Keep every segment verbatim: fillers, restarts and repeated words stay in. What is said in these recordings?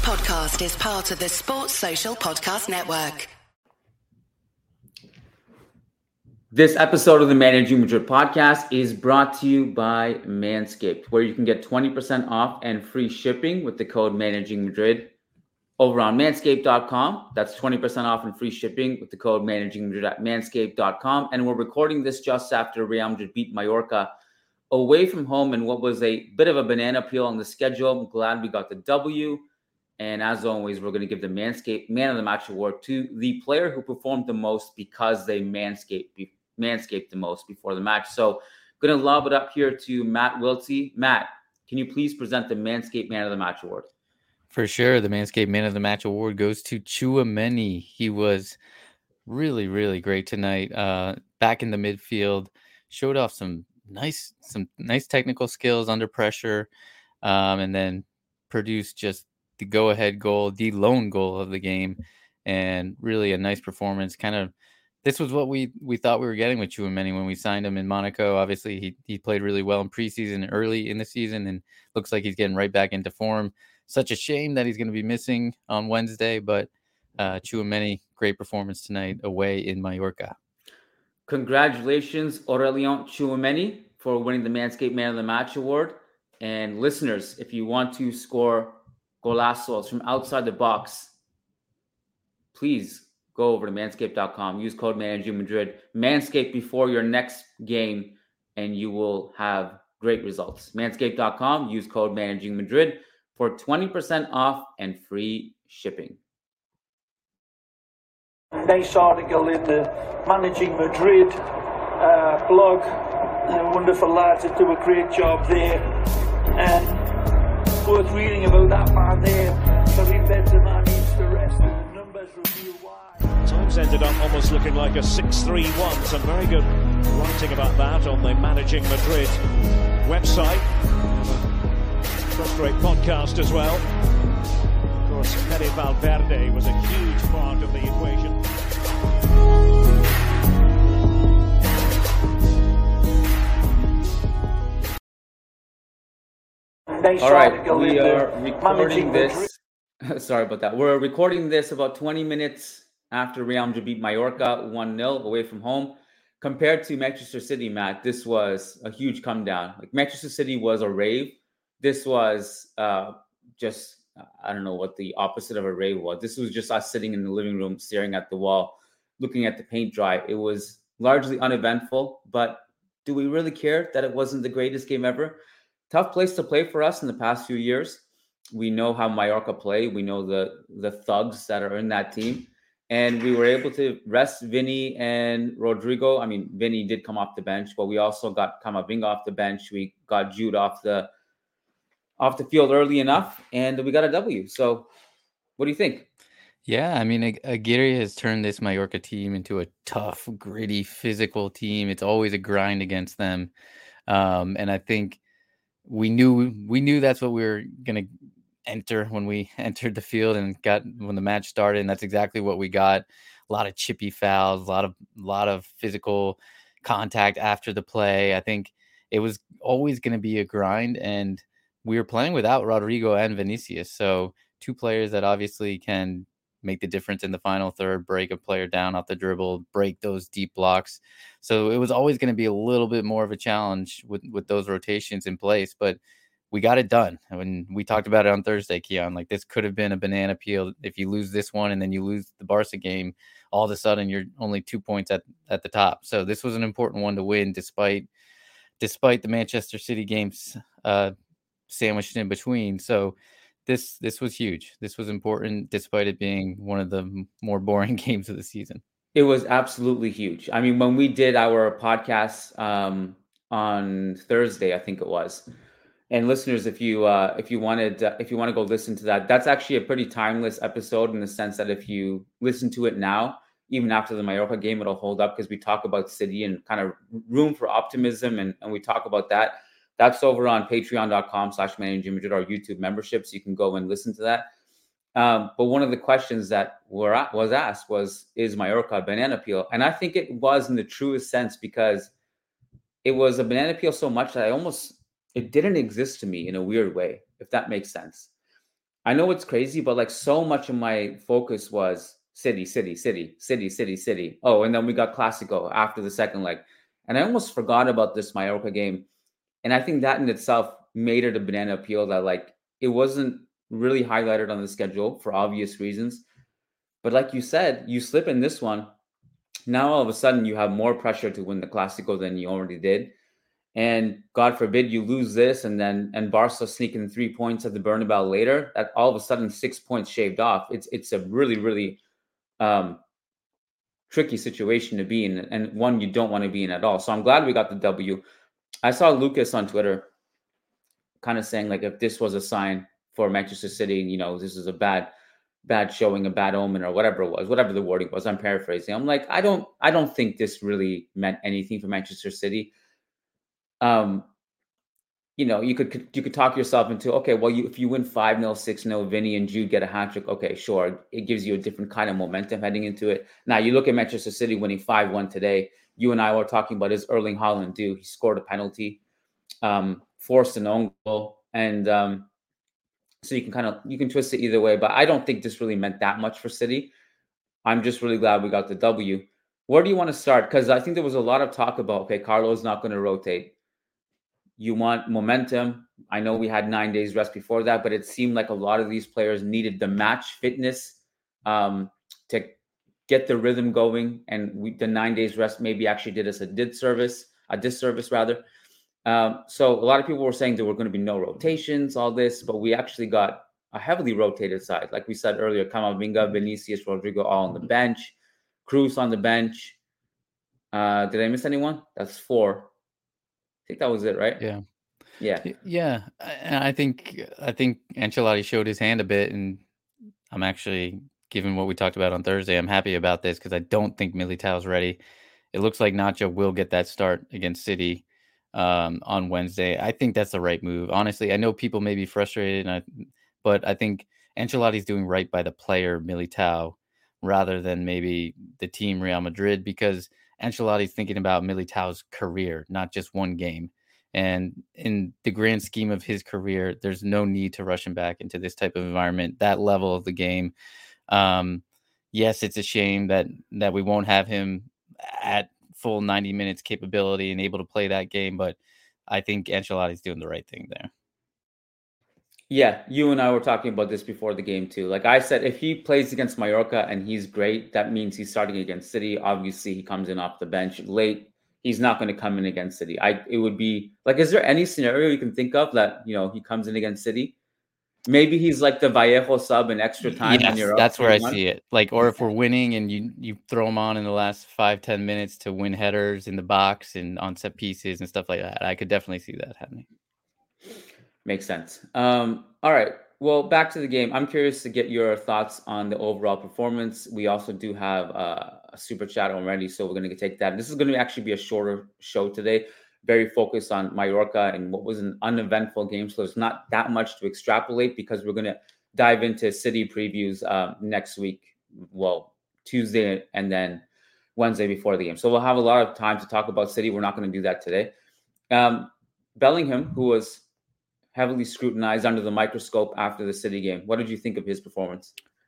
podcast is part of the Sports Social Podcast Network. This episode of the Managing Madrid podcast is brought to you by Manscaped, where you can get twenty percent off and free shipping with the code Managing Madrid over on manscaped dot com. That's twenty percent off and free shipping with the code Managing Madrid at manscaped dot com. And we're recording this just after Real Madrid beat Mallorca away from home in what was a bit of a banana peel on the schedule. I'm glad we got the W. And as always, we're going to give the Manscaped Man of the Match award to the player who performed the most because they manscaped, manscaped the most before the match. So going to lob it up here to Matt Wiltsey. Matt, can you please present the Manscaped Man of the Match award? For sure. The Manscaped Man of the Match award goes to Tchouaméni. He was really, really great tonight. Uh, back in the midfield, showed off some nice, some nice technical skills under pressure, um, and then produced just the go-ahead goal, the lone goal of the game, and really a nice performance. Kind of, this was what we we thought we were getting with Tchouaméni when we signed him in Monaco. Obviously, he he played really well in preseason, early in the season, and looks like he's getting right back into form. Such a shame that he's going to be missing on Wednesday, but uh, Tchouaméni, great performance tonight away in Mallorca. Congratulations, Aurélien Tchouaméni, for winning the Manscaped Man of the Match award. And listeners, if you want to score golazos from outside the box, please go over to manscaped dot com. Use code Managing Madrid. Manscaped before your next game, and you will have great results. manscaped dot com. Use code Managing Madrid for twenty percent off and free shipping. Nice article in the Managing Madrid uh, blog. Uh, wonderful lads that do a great job there. And worth reading about that man there. Karim Benzema needs to rest, and the numbers reveal why. Times ended up almost looking like a six three one. Some very good writing about that on the Managing Madrid website. First rate podcast as well. Of course, Fede Valverde was a huge part of the equation. Nice All right, we are are recording this. Sorry about that. We're recording this about twenty minutes after Real Madrid beat Mallorca one nil away from home. Compared to Manchester City, Matt, this was a huge come down. Like Manchester City was a rave. This was uh, just, I don't know what the opposite of a rave was. This was just us sitting in the living room, staring at the wall, looking at the paint dry. It was largely uneventful, but do we really care that it wasn't the greatest game ever? Tough place to play for us in the past few years. We know how Mallorca play. We know the the thugs that are in that team. And we were able to rest Vinny and Rodrigo. I mean, Vinny did come off the bench, but we also got Camavinga off the bench. We got Jude off the off the field early enough, and we got a W. So what do you think? Yeah, I mean, Aguirre has turned this Mallorca team into a tough, gritty, physical team. It's always a grind against them. Um, and I think we knew we knew that's what we were going to enter when we entered the field and got when the match started. And that's exactly what we got. A lot of chippy fouls, a lot of a lot of physical contact after the play. I think it was always going to be a grind, and we were playing without Rodrigo and Vinicius. So two players that obviously can make the difference in the final third, break a player down off the dribble, break those deep blocks. So it was always going to be a little bit more of a challenge with, with those rotations in place, but we got it done. I mean, we talked about it on Thursday, Keon, like this could have been a banana peel. If you lose this one and then you lose the Barca game, all of a sudden you're only two points at, at the top. So this was an important one to win despite, despite the Manchester City games uh, sandwiched in between. So This this was huge. This was important, despite it being one of the more boring games of the season. It was absolutely huge. I mean, when we did our podcast um, on Thursday, I think it was, and listeners, if you uh, if you wanted uh, if you want to go listen to that, that's actually a pretty timeless episode in the sense that if you listen to it now, even after the Mallorca game, it'll hold up because we talk about City and kind of room for optimism, and, and we talk about that. That's over on patreon.com slash managing Madrid, our YouTube membership. So you can go and listen to that. Um, but one of the questions that were was asked was, is Mallorca a banana peel? And I think it was in the truest sense, because it was a banana peel so much that I almost, it didn't exist to me in a weird way, if that makes sense. I know it's crazy, but like so much of my focus was City, City, City, City, City, City. Oh, and then we got Clásico after the second leg. And I almost forgot about this Mallorca game. And I think that in itself made it a banana peel that like it wasn't really highlighted on the schedule for obvious reasons. But like you said, you slip in this one. Now all of a sudden you have more pressure to win the Clásico than you already did. And God forbid you lose this and then and Barca sneaking three points at the Bernabeu later, that all of a sudden six points shaved off. It's it's a really, really um, tricky situation to be in, and one you don't want to be in at all. So I'm glad we got the W. I saw Lucas on Twitter kind of saying like if this was a sign for Manchester City, you know, this is a bad bad showing, a bad omen, or whatever it was, whatever the wording was. I'm paraphrasing. I'm like, I don't I don't think this really meant anything for Manchester City. Um, you know, you could you could talk yourself into, okay, well, you if you win five nil, six nil, Vinny and Jude get a hat trick, okay, sure. It gives you a different kind of momentum heading into it. Now, you look at Manchester City winning five one today. You and I were talking about his Erling Haaland do. He scored a penalty, um, forced an own goal, and um, so you can kind of you can twist it either way. But I don't think this really meant that much for City. I'm just really glad we got the W. Where do you want to start? Because I think there was a lot of talk about, okay, Carlo's not going to rotate. You want momentum. I know we had nine days rest before that, but it seemed like a lot of these players needed the match fitness um, to get the rhythm going. And we, the nine days rest maybe actually did us a disservice, a disservice rather. Um, so a lot of people were saying there were going to be no rotations, all this, but we actually got a heavily rotated side. Like we said earlier, Camavinga, Vinicius, Rodrigo, all on the bench. Cruz on the bench. Uh, did I miss anyone? That's four. I think that was it, right? Yeah. Yeah. Yeah. And I think I think Ancelotti showed his hand a bit, and I'm actually, given what we talked about on Thursday, I'm happy about this because I don't think Militao's ready. It looks like Nacho will get that start against City um, on Wednesday. I think that's the right move. Honestly, I know people may be frustrated, and I, but I think Ancelotti's doing right by the player Militao rather than maybe the team Real Madrid, because Ancelotti's thinking about Militao's career, not just one game. And in the grand scheme of his career, there's no need to rush him back into this type of environment, that level of the game. Um, yes, it's a shame that that we won't have him at full ninety minutes capability and able to play that game, but I think Ancelotti's doing the right thing there. Yeah, you and I were talking about this before the game too. Like I said, if he plays against Mallorca and he's great, that means he's starting against City. Obviously, he comes in off the bench late. He's not going to come in against City. I it would be like, is there any scenario you can think of that, you know, he comes in against City? Maybe he's like the Vallejo sub in extra time. Yes, when you're that's up where I one. see it. Like, or if we're winning and you you throw him on in the last five ten minutes to win headers in the box and on set pieces and stuff like that. I could definitely see that happening. Makes sense. Um, all right. Well, back to the game. I'm curious to get your thoughts on the overall performance. We also do have uh, a super chat already, so we're going to take that. This is going to actually be a shorter show today, very focused on Mallorca and what was an uneventful game. So there's not that much to extrapolate because we're going to dive into City previews uh, next week. Well, Tuesday and then Wednesday before the game. So we'll have a lot of time to talk about City. We're not going to do that today. Um, Bellingham, who was heavily scrutinized under the microscope after the City game. What did you think of his performance?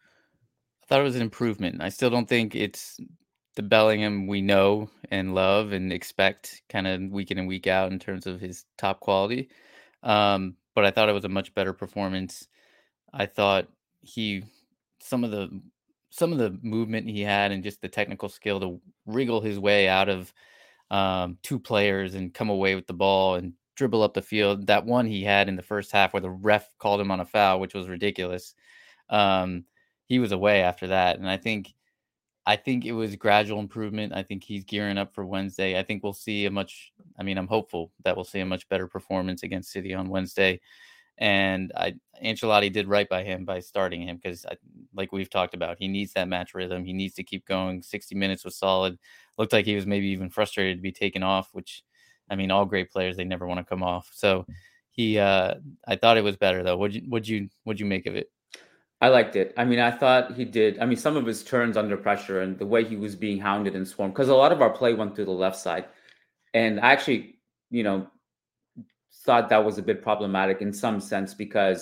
I thought it was an improvement. I still don't think it's the Bellingham we know and love and expect kind of week in and week out in terms of his top quality. Um, but I thought it was a much better performance. I thought he, some of the, some of the movement he had and just the technical skill to wriggle his way out of um, two players and come away with the ball and dribble up the field. That one he had in the first half where the ref called him on a foul, which was ridiculous. Um, he was away after that. And I think, I think it was gradual improvement. I think he's gearing up for Wednesday. I think we'll see a much, I mean, I'm hopeful that we'll see a much better performance against City on Wednesday. And I, Ancelotti did right by him by starting him because, like we've talked about, he needs that match rhythm. He needs to keep going. sixty minutes was solid. Looked like he was maybe even frustrated to be taken off, which, I mean, all great players, they never want to come off. So he, uh, I thought it was better though. What'd you, what'd you, what'd you make of it? I liked it. I mean, I thought he did. I mean, some of his turns under pressure and the way he was being hounded and swarmed, because a lot of our play went through the left side. And I actually, you know, thought that was a bit problematic in some sense because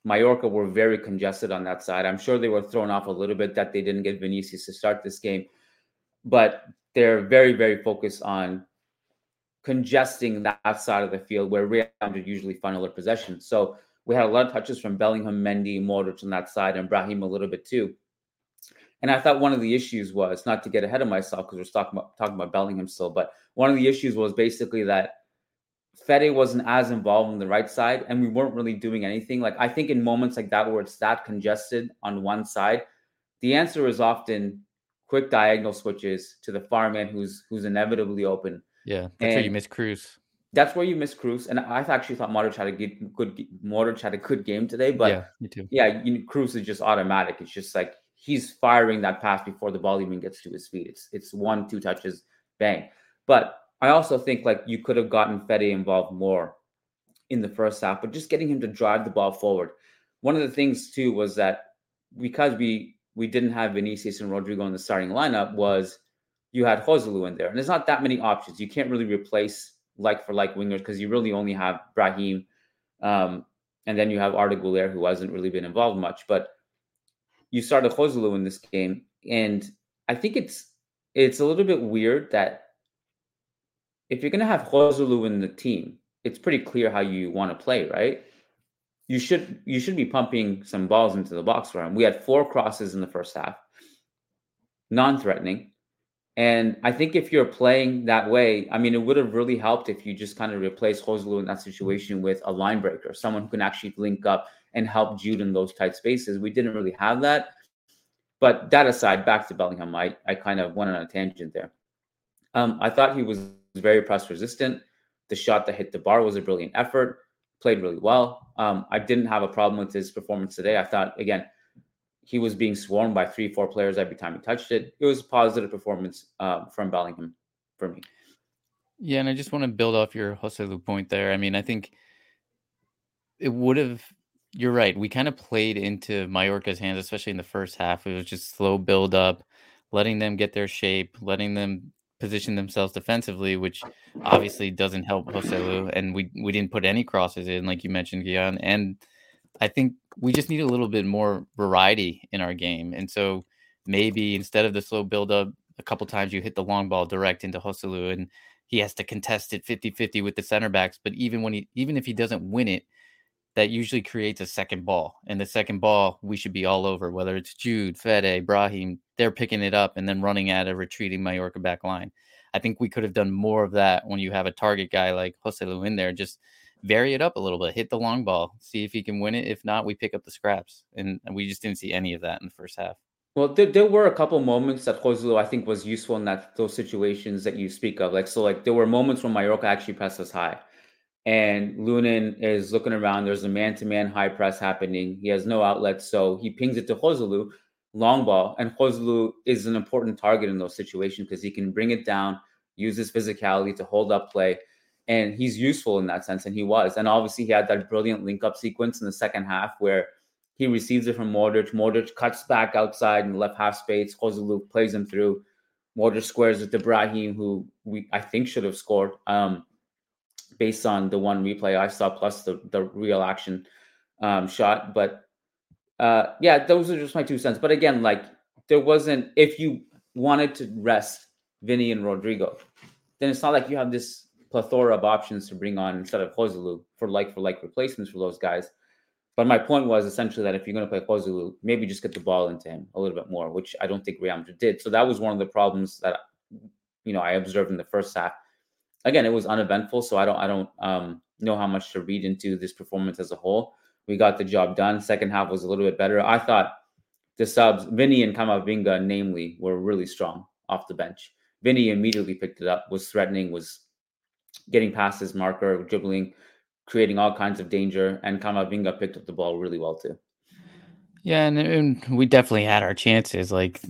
Mallorca were very congested on that side. I'm sure they were thrown off a little bit that they didn't get Vinicius to start this game, but they're very, very focused on congesting that side of the field where Real Madrid usually funnel their possession. So we had a lot of touches from Bellingham, Mendy, Modric on that side, and Brahim a little bit too. And I thought one of the issues was, not to get ahead of myself because we're talking about, talking about Bellingham still, but one of the issues was basically that Fede wasn't as involved on the right side and we weren't really doing anything. Like, I think in moments like that where it's that congested on one side, the answer is often quick diagonal switches to the far man who's who's inevitably open. Yeah, that's and where you miss Cruz. That's where you miss Cruz. And I actually thought Modric had a good, good Modric had a good game today. But yeah, me too. Yeah, you know, Cruz is just automatic. It's just like he's firing that pass before the ball even gets to his feet. It's it's one, two touches, bang. But I also think like you could have gotten Fede involved more in the first half, but just getting him to drive the ball forward. One of the things too was that because we we didn't have Vinicius and Rodrigo in the starting lineup, was you had Joselu in there. And there's not that many options. You can't really replace like for like wingers because you really only have Brahim. Um, and then you have Arda Güler, who hasn't really been involved much. But you started Joselu in this game. And I think it's it's a little bit weird that if you're going to have Joselu in the team, it's pretty clear how you want to play, right? You should you should be pumping some balls into the box for him. We had four crosses in the first half, non-threatening. And I think if you're playing that way, I mean, it would have really helped if you just kind of replaced Joselu in that situation with a line breaker, someone who can actually link up and help Jude in those tight spaces. We didn't really have that. But that aside, back to Bellingham, I, I kind of went on a tangent there. Um, I thought he was very press resistant. The shot that hit the bar was a brilliant effort. Played really well. Um, I didn't have a problem with his performance today. I thought, again, he was being swarmed by three, four players every time he touched it. It was a positive performance uh, from Bellingham for me. Yeah, and I just want to build off your Joselu point there. I mean, I think it would have, you're right. We kind of played into Mallorca's hands, especially in the first half. It was just slow build up, letting them get their shape, letting them position themselves defensively, which obviously doesn't help Joselu. And we, we didn't put any crosses in, like you mentioned, Gian. And I think we just need a little bit more variety in our game. And so maybe instead of the slow build-up, a couple times you hit the long ball direct into Joselu and he has to contest it fifty-fifty with the center backs. But even when he, even if he doesn't win it, that usually creates a second ball. And the second ball, we should be all over, whether it's Jude, Fede, Brahim, they're picking it up and then running at a retreating Mallorca back line. I think we could have done more of that when you have a target guy like Joselu in there. Just vary it up a little bit, hit the long ball, see if he can win it. If not, we pick up the scraps. And we just didn't see any of that in the first half. Well, there, there were a couple moments that Joselu, I think, was useful in that those situations that you speak of. Like, so like there were moments when Mallorca actually pressed us high. And Lunin is looking around. There's a man-to-man high press happening. He has no outlet, so he pings it to Joselu, long ball. And Joselu is an important target in those situations because he can bring it down, use his physicality to hold up play. And he's useful in that sense, and he was. And obviously, he had that brilliant link-up sequence in the second half where he receives it from Modric. Modric cuts back outside in the left half space. Joselu plays him through. Modric squares it to Brahim, who we I think should have scored. Um, based on the one replay I saw, plus the, the real action um, shot. But uh, yeah, those are just my two cents. But again, like there wasn't, if you wanted to rest Vinny and Rodrigo, then it's not like you have this plethora of options to bring on instead of Joselu for like for like replacements for those guys. But my point was essentially that if you're going to play Joselu, maybe just get the ball into him a little bit more, which I don't think Real Madrid did. So that was one of the problems that, you know, I observed in the first half. Again, it was uneventful, so I don't I don't um, know how much to read into this performance as a whole. We got the job done. Second half was a little bit better. I thought the subs, Vinny and Camavinga, namely, were really strong off the bench. Vinny immediately picked it up, was threatening, was getting past his marker, dribbling, creating all kinds of danger, and Camavinga picked up the ball really well too. Yeah, and, and we definitely had our chances. Like,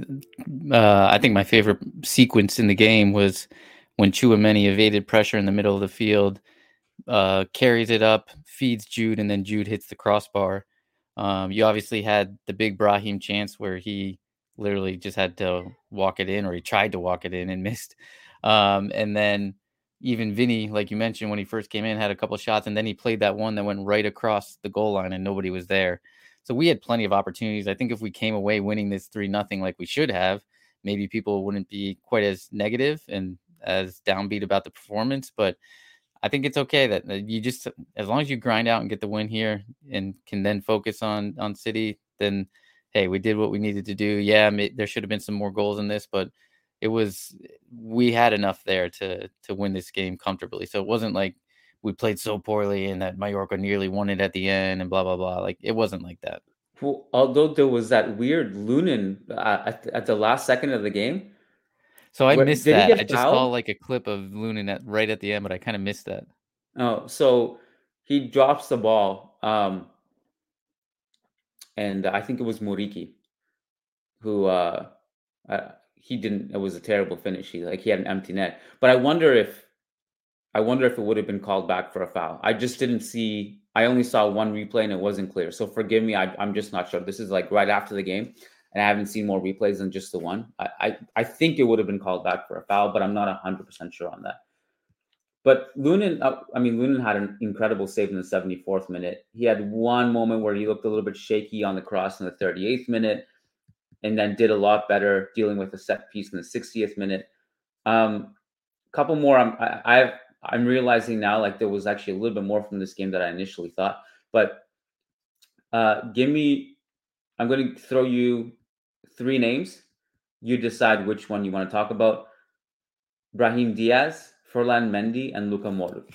uh, I think my favorite sequence in the game was when Tchouaméni evaded pressure in the middle of the field, uh, carries it up, feeds Jude, and then Jude hits the crossbar. Um, you obviously had the big Brahim chance where he literally just had to walk it in, or he tried to walk it in and missed. Um, and then even Vinny, like you mentioned, when he first came in, had a couple of shots, and then he played that one that went right across the goal line and nobody was there. So we had plenty of opportunities. I think if we came away winning this three nothing like we should have, maybe people wouldn't be quite as negative and as downbeat about the performance. But I think it's okay that you just, as long as you grind out and get the win here and can then focus on on City, then, hey, we did what we needed to do. Yeah, there should have been some more goals in this, but it was, we had enough there to to win this game comfortably. So it wasn't like we played so poorly and that Mallorca nearly won it at the end and blah, blah, blah. Like, it wasn't like that. Well, although there was that weird Lunin uh, at, at the last second of the game. So I Where, missed that. I just fouled? saw like a clip of Lunin at, right at the end, but I kind of missed that. Oh, so he drops the ball. Um, and I think it was Muriqi who, uh, uh, he didn't, it was a terrible finish. He like, he had an empty net, but I wonder if, I wonder if it would have been called back for a foul. I just didn't see, I only saw one replay and it wasn't clear. So forgive me. I, I'm just not sure. This is like right after the game and I haven't seen more replays than just the one. I, I, I think it would have been called back for a foul, but I'm not a hundred percent sure on that. But Lunin, uh, I mean, Lunin had an incredible save in the seventy-fourth minute. He had one moment where he looked a little bit shaky on the cross in the thirty-eighth minute, and then did a lot better dealing with a set piece in the sixtieth minute. Um, a couple more. I'm, I, I've, I'm realizing now, like there was actually a little bit more from this game that I initially thought. But uh, give me, I'm going to throw you three names. You decide which one you want to talk about. Brahim Diaz, Ferland Mendy, and Luka Modric.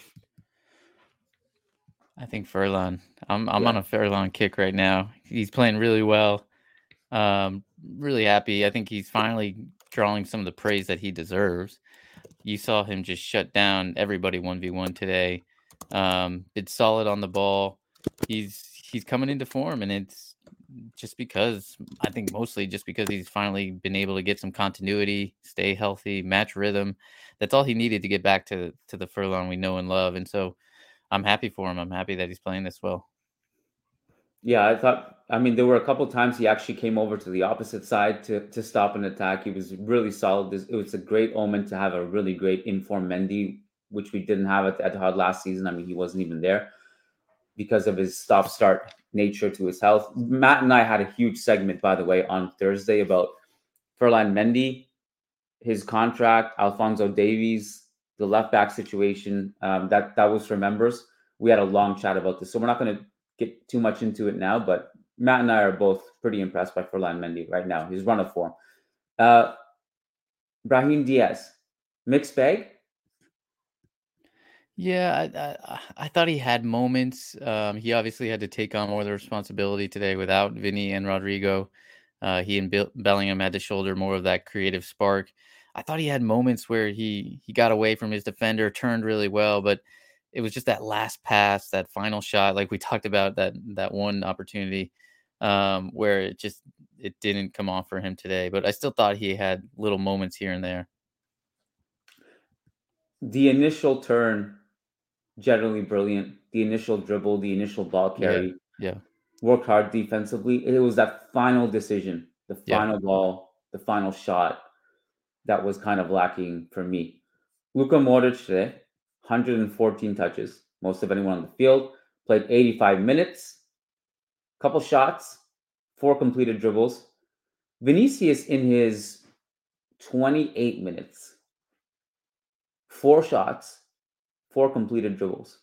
I think Ferland. I'm I'm yeah. on a Ferland kick right now. He's playing really well. Um, really happy. I think he's finally drawing some of the praise that he deserves. You saw him just shut down everybody one v one today. Um, it's solid on the ball. He's he's coming into form, and it's just because I think mostly just because he's finally been able to get some continuity, stay healthy, match rhythm. That's all he needed to get back to to the Ferland we know and love. And so I'm happy for him. I'm happy that he's playing this well. Yeah, I thought, I mean, there were a couple of times he actually came over to the opposite side to, to stop an attack. He was really solid. It was a great omen to have a really great informed Mendy, which we didn't have at the Etihad last season. I mean, he wasn't even there because of his stop-start nature to his health. Matt and I had a huge segment, by the way, on Thursday about Ferland Mendy, his contract, Alphonso Davies, the left-back situation. Um, that, that was for members. We had a long chat about this, so we're not going to get too much into it now, but Matt and I are both pretty impressed by Ferland Mendy right now. His run of form. Uh, Brahim Diaz, mixed bag? Yeah, I, I, I thought he had moments. Um, he obviously had to take on more of the responsibility today without Vinny and Rodrigo. Uh, he and Bill, Bellingham had to shoulder more of that creative spark. I thought he had moments where he he got away from his defender, turned really well, but it was just that last pass, that final shot, like we talked about, that that one opportunity um, where it just it didn't come off for him today. But I still thought he had little moments here and there. The initial turn, generally brilliant. The initial dribble, the initial ball carry. Yeah. yeah. Worked hard defensively. It was that final decision, the final yeah. ball, the final shot that was kind of lacking for me. Luka Modric today, one hundred fourteen touches, most of anyone on the field, played eighty-five minutes, couple shots, four completed dribbles. Vinicius in his twenty-eight minutes, four shots, four completed dribbles.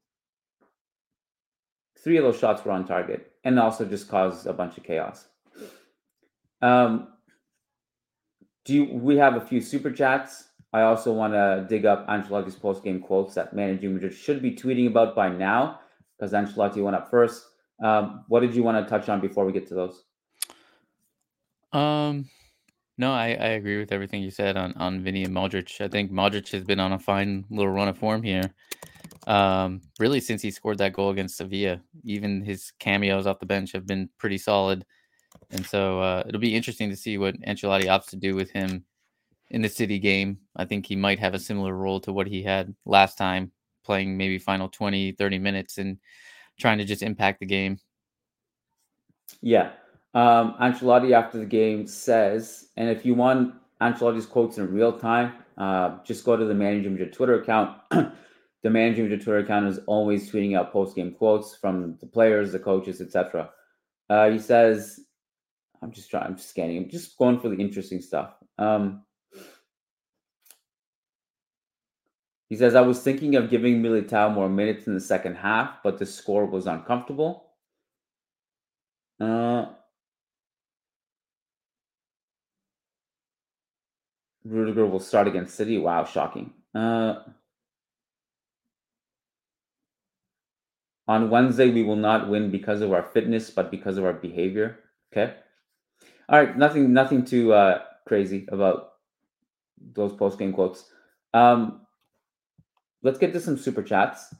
Three of those shots were on target and also just caused a bunch of chaos. Um, do you, we have a few super chats. I also want to dig up Ancelotti's post-game quotes that Managing Madrid should be tweeting about by now, because Ancelotti went up first. Um, what did you want to touch on before we get to those? Um, no, I, I agree with everything you said on, on Vinny and Modric. I think Modric has been on a fine little run of form here. Um, really since he scored that goal against Sevilla. Even his cameos off the bench have been pretty solid. And so uh, it'll be interesting to see what Ancelotti opts to do with him in the City game. I think he might have a similar role to what he had last time, playing maybe final twenty, thirty minutes and trying to just impact the game. Yeah. Um, Ancelotti after the game says, and if you want Ancelotti's quotes in real time, Uh, just go to the Managing Madrid Twitter account. The Managing Madrid Twitter account is always tweeting out post-game quotes from the players, the coaches, et cetera. Uh, he says, I'm just trying, I'm just scanning, I'm just going for the interesting stuff. Um, he says, I was thinking of giving Militao more minutes in the second half, but the score was uncomfortable. Uh, Rudiger will start against City. Wow, shocking. Uh, on Wednesday, we will not win because of our fitness, but because of our behavior. Okay. All right. Nothing, nothing too uh, crazy about those post-game quotes. Um, let's get to some super chats.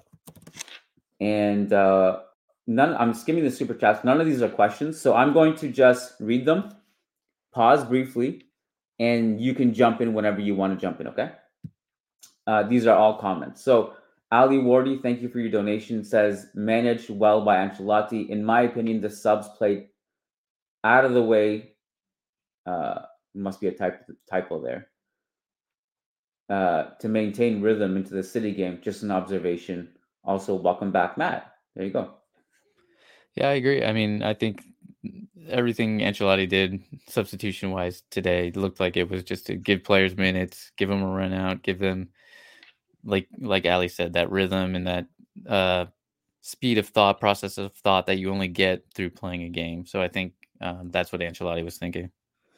And uh, none. I'm skimming the super chats. None of these are questions, so I'm going to just read them, pause briefly, and you can jump in whenever you want to jump in. Okay. Uh, these are all comments. So Ali Wardy, thank you for your donation, says, managed well by Ancelotti. In my opinion, the subs played out of the way. Uh, must be a type, typo there. Uh, to maintain rhythm into the City game. Just an observation. Also, welcome back, Matt. There you go. Yeah, I agree. I mean, I think everything Ancelotti did substitution-wise today looked like it was just to give players minutes, give them a run out, give them, like like Ali said, that rhythm and that uh, speed of thought, process of thought that you only get through playing a game. So I think um, that's what Ancelotti was thinking.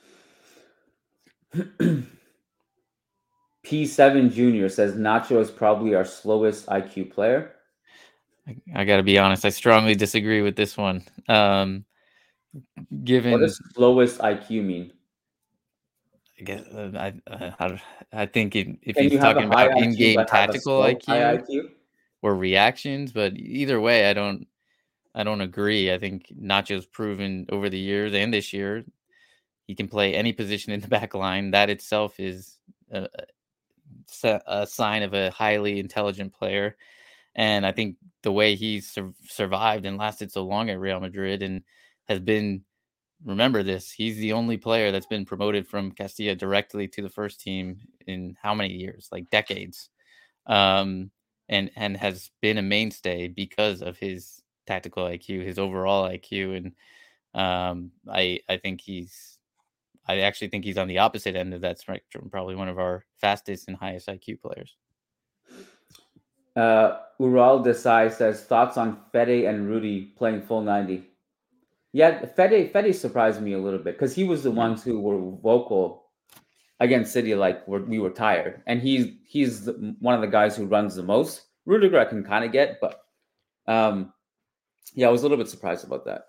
P seven Junior says Nacho is probably our slowest I Q player. I, I got to be honest, I strongly disagree with this one. Um, given what does slowest I Q mean? I guess uh, I uh, I think it, if Can he's talking about in-game tactical I Q, I Q or reactions, but either way, I don't I don't agree. I think Nacho's proven over the years and this year he can play any position in the back line. That itself is a, a sign of a highly intelligent player. And I think the way he's sur- survived and lasted so long at Real Madrid and has been, remember this, he's the only player that's been promoted from Castilla directly to the first team in how many years? Like decades. Um, and, and has been a mainstay because of his tactical I Q, his overall I Q. And um, I, I think he's, I actually think he's on the opposite end of that spectrum, probably one of our fastest and highest I Q players. Uh, Ural Desai says, thoughts on Fede and Rudy playing full ninety. Yeah, Fede, Fede surprised me a little bit because he was the ones who were vocal against City, like we're, we were tired. And he's he's the, one of the guys who runs the most. Rudiger I can kind of get, but um, yeah, I was a little bit surprised about that.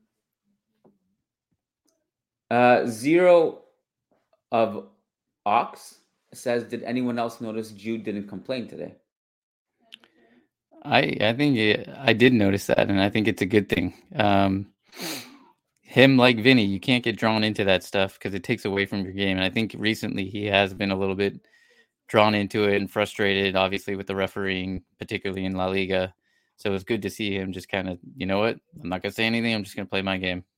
Uh, Zero of Ox says, did anyone else notice Jude didn't complain today? I I think it, I did notice that, and I think it's a good thing. Um, him, like Vinny, you can't get drawn into that stuff because it takes away from your game. And I think recently he has been a little bit drawn into it and frustrated, obviously, with the refereeing, particularly in La Liga. So it's good to see him just kind of, you know what, I'm not going to say anything. I'm just going to play my game.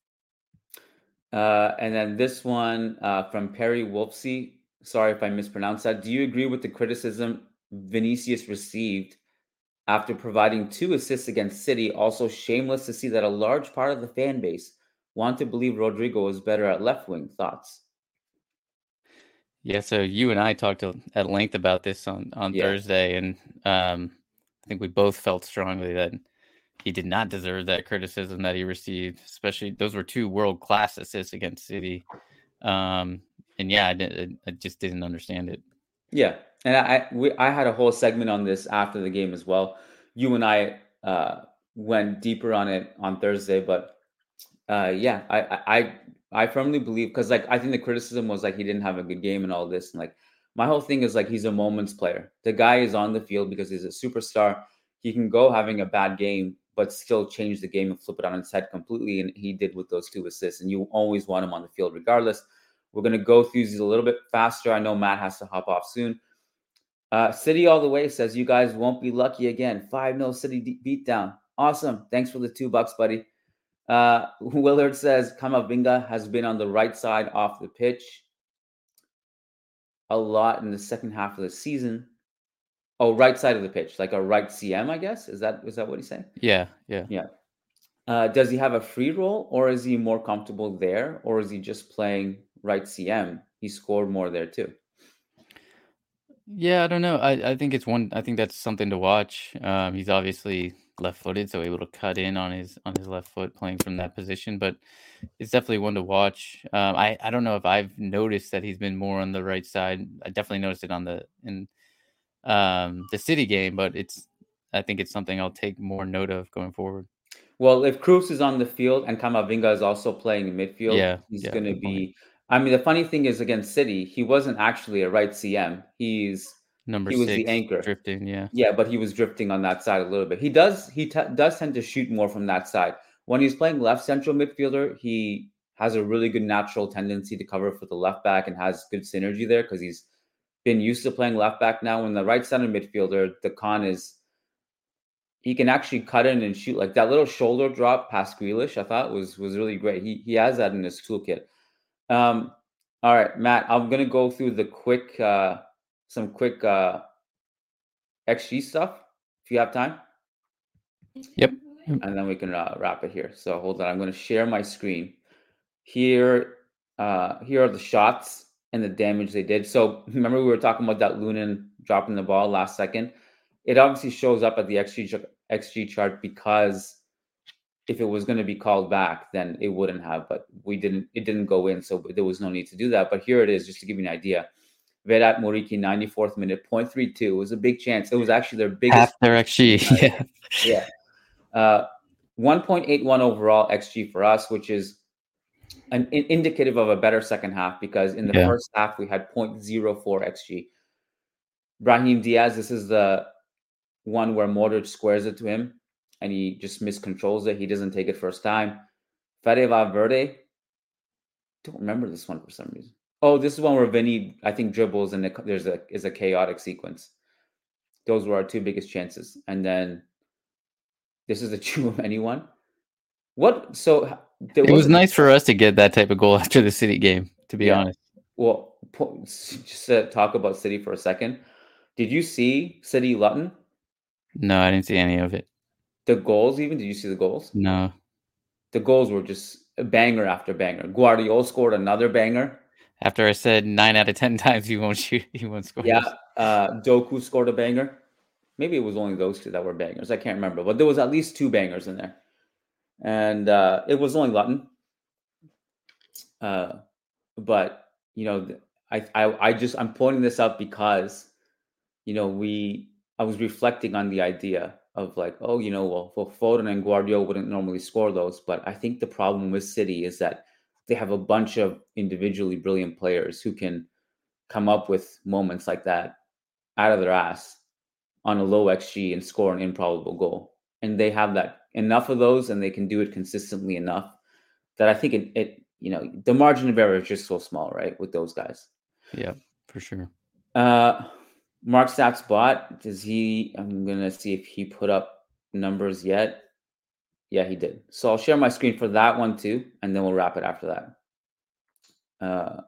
Uh, and then this one uh, from Perry Wolfsey. Sorry if I mispronounced that. Do you agree with the criticism Vinicius received after providing two assists against City? Also shameless to see that a large part of the fan base want to believe Rodrigo is better at left wing. Thoughts? Yeah, so you and I talked at length about this on, on yeah. Thursday, and um, I think we both felt strongly that he did not deserve that criticism that he received, especially those were two world-class assists against City. Um, and yeah, I, I just didn't understand it. Yeah, and I we, I had a whole segment on this after the game as well. You and I uh, went deeper on it on Thursday, but uh, yeah, I I I firmly believe, because like I think the criticism was like he didn't have a good game and all this, and like my whole thing is like he's a moments player. The guy is on the field because he's a superstar. He can go having a bad game, but still change the game and flip it on its head completely, and he did with those two assists. And you always want him on the field regardless. We're going to go through these a little bit faster. I know Matt has to hop off soon. Uh, City all the way says, you guys won't be lucky again. five nil City beatdown. Awesome. Thanks for the two bucks, buddy. Uh, Willard says, Camavinga has been on the right side off the pitch. a lot in the second half of the season. Oh, right side of the pitch, like a right C M, I guess. Is that is that what he's saying? Yeah, yeah. Yeah. Uh, does he have a free role, or is he more comfortable there, or is he just playing right C M? He scored more there too. Yeah, I don't know. I, I think it's one. I think that's something to watch. Um, he's obviously left-footed, so able to cut in on his on his left foot playing from that position. But it's definitely one to watch. Um, I I don't know if I've noticed that he's been more on the right side. I definitely noticed it on the in um, the City game, but it's I think it's something I'll take more note of going forward. Well, if Cruz is on the field and Camavinga is also playing in midfield, Yeah, he's yeah, going to good point. be. I mean, the funny thing is against City, he wasn't actually a right C M. He's Number he was the six, anchor. drifting. Yeah, Yeah, but he was drifting on that side a little bit. He does he t- does tend to shoot more from that side. When he's playing left central midfielder, he has a really good natural tendency to cover for the left back and has good synergy there because he's been used to playing left back now. In the right center midfielder, the con is he can actually cut in and shoot. Like that little shoulder drop past Grealish, I thought was was really great. He he has that in his toolkit. Um, all right, Matt, I'm gonna go through the quick uh, some quick uh, X G stuff if you have time. Yep. And then we can uh, wrap it here. So hold on, I'm going to share my screen. Here, uh, here are the shots and the damage they did. So remember we were talking about that Lunin dropping the ball last second. It obviously shows up at the X G X G chart because if it was going to be called back, then it wouldn't have. But we didn't. It didn't go in, so there was no need to do that. But here it is, just to give you an idea. Vedat Muriqi, ninety-fourth minute, point three two. It was a big chance. It was actually their biggest. Half their X G. Yeah. Yeah. Uh, one point eight one overall X G for us, which is an, an indicative of a better second half because in the Yeah. first half we had zero point zero four X G. Brahim Diaz, this is the one where Modric squares it to him and he just miscontrols it. He doesn't take it first time. Fede Valverde, don't remember this one for some reason. Oh, this is one where Vinny, I think, dribbles and it, there's a is a chaotic sequence. Those were our two biggest chances. And then this is a Tchouaméni one. What? So there It was wasn't- nice for us to get that type of goal after the City game, to be Yeah. honest. Well, po- just to talk about City for a second. Did you see City Luton? No, I didn't see any of it. The goals even? Did you see the goals? No. The goals were just a banger after banger. Guardiola scored another banger. After I said nine out of ten times he won't shoot, he won't score. Yeah. Uh, Doku scored a banger. Maybe it was only those two that were bangers. I can't remember. But there was at least two bangers in there. And uh, it was only Luton. Uh, but, you know, I, I, I just, I'm pointing this up because, you know, we, I was reflecting on the idea of like, oh, you know, well, well, Foden and Guardiola wouldn't normally score those. But I think the problem with City is that they have a bunch of individually brilliant players who can come up with moments like that out of their ass on a low X G and score an improbable goal. And they have that enough of those and they can do it consistently enough that I think it, it you know, the margin of error is just so small, right, with those guys. Yeah, for sure. Uh, Mark Stats bot, does he, I'm going to see if he put up numbers yet. Yeah, he did. So I'll share my screen for that one too, and then we'll wrap it after that.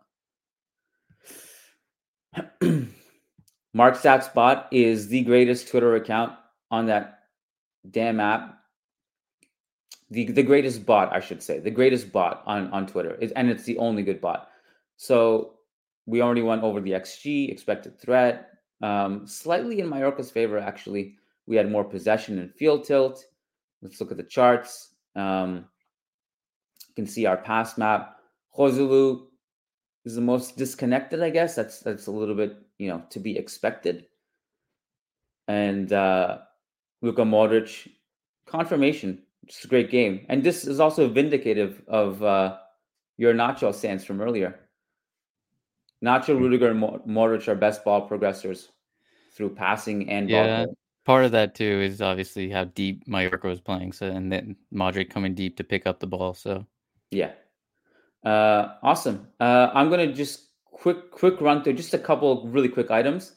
Uh, Mark Stats bot is the greatest Twitter account on that damn app. The, the greatest bot, I should say, the greatest bot on, on Twitter, is, and it's the only good bot. So we already went over the X G, expected threat, um, slightly in Mallorca's favor, actually. We had more possession and field tilt. Let's look at the charts. Um, you can see our pass map. Joselu is the most disconnected, I guess. That's that's a little bit, you know, to be expected. And uh, Luka Modric, confirmation. It's a great game. And this is also vindicative of uh, your Nacho stance from earlier. Nacho, Rudiger, and Modric are best ball progressors through passing and Yeah. ball play. Part of that too is obviously how deep Mallorca was playing. So and then Modric coming deep to pick up the ball. So Yeah. Uh, awesome. Uh, I'm gonna just quick quick run through just a couple of really quick items.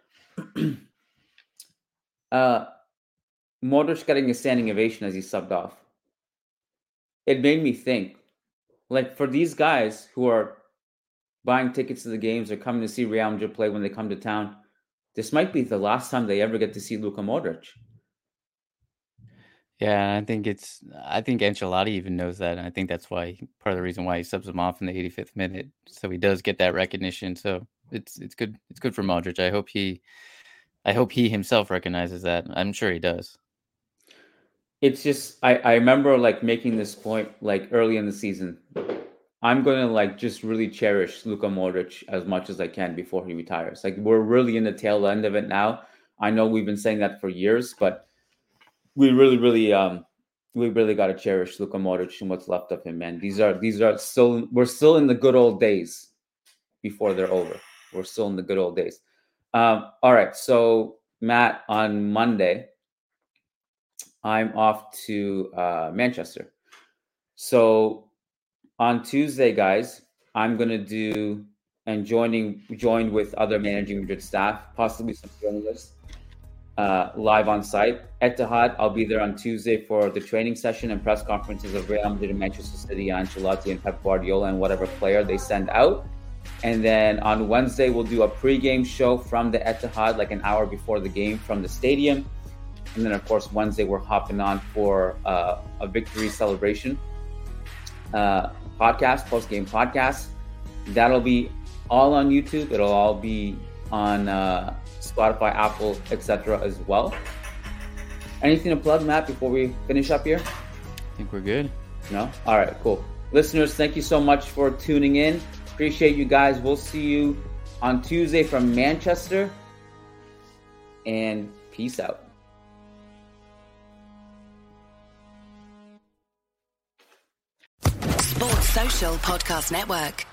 uh, Modric getting a standing ovation as he subbed off. It made me think, like, for these guys who are buying tickets to the games or coming to see Real Madrid play when they come to town, this might be the last time they ever get to see Luka Modric. Yeah, I think it's. I think Ancelotti even knows that, and I think that's why part of the reason why he subs him off in the eighty-fifth minute, so he does get that recognition. So it's it's good. It's good for Modric. I hope he, I hope he himself recognizes that. I'm sure he does. It's just I I remember like making this point like early in the season. I'm gonna like just really cherish Luka Modric as much as I can before he retires. Like we're really in the tail end of it now. I know we've been saying that for years, but we really, really, um, we really got to cherish Luka Modric and what's left of him, man. These are, these are still, we're still in the good old days before they're over. We're still in the good old days. Um, all right. So Matt, on Monday, I'm off to uh, Manchester. So on Tuesday, guys, I'm going to do and joining, joined with other Managing Madrid staff, possibly some journalists, Uh, live on site. Etihad, I'll be there on Tuesday for the training session and press conferences of Real Madrid and Manchester City, Ancelotti and Pep Guardiola and whatever player they send out. And then on Wednesday, we'll do a pregame show from the Etihad, like an hour before the game from the stadium. And then, of course, Wednesday, we're hopping on for uh, a victory celebration uh, podcast, post-game podcast. That'll be all on YouTube. It'll all be on uh, Spotify, Apple, et cetera as well. Anything to plug, Matt, before we finish up here? I think we're good. No? All right, cool. Listeners, thank you so much for tuning in. Appreciate you guys. We'll see you on Tuesday from Manchester. And peace out. Sports Social Podcast Network.